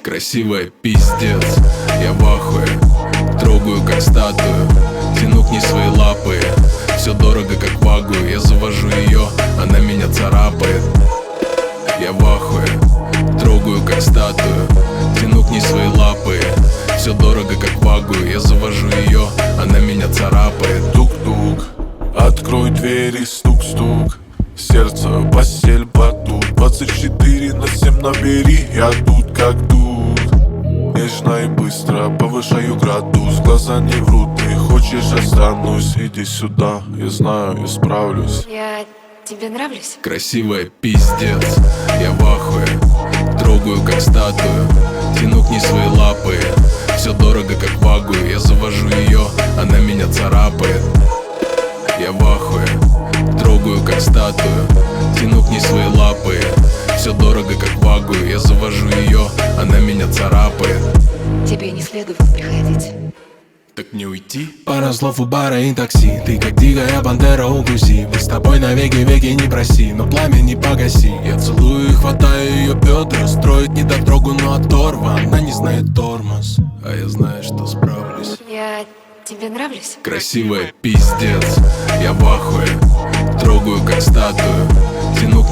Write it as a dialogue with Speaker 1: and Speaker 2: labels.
Speaker 1: Красивая пиздец, я в ахуе. Трогаю как статую, тяну к ней свои лапы. Все дорого как вагу, я завожу ее, она меня царапает. Я в ахуе, трогаю как статую, тяну к ней свои лапы. Все дорого как вагу, я завожу ее, она меня царапает.
Speaker 2: Тук-тук, открой двери, стук-стук. Сердце, постель, батут. 24/7 набери, я тут как тут. Нежно и быстро повышаю градус. Глаза не врут, ты хочешь, останусь. Иди сюда, я знаю, я справлюсь.
Speaker 3: Я тебе нравлюсь?
Speaker 1: Красивая пиздец, я в ахуе. Трогаю как статую, тяну к ней свои лапы. Все дорого как вагу, я завожу ее, она меня царапает. Я в ахуе, трогаю как статую, тяну к ней свои лапы. Все дорого как вагу, я завожу ее, она меня царапает.
Speaker 3: Тебе не следовало приходить.
Speaker 1: Так не уйти? Пара слов у бара и такси. Ты как дикая пантера, укуси. Мы с тобой навеки веки не проси, но пламя не погаси. Я целую и хватаю ее бедра. Строит недотрогу, но оторва. Она не знает тормоз, а я знаю, что справлюсь.
Speaker 3: Я тебе нравлюсь?
Speaker 1: Красивая пиздец, я в ахуе. Трогаю как статую, тяну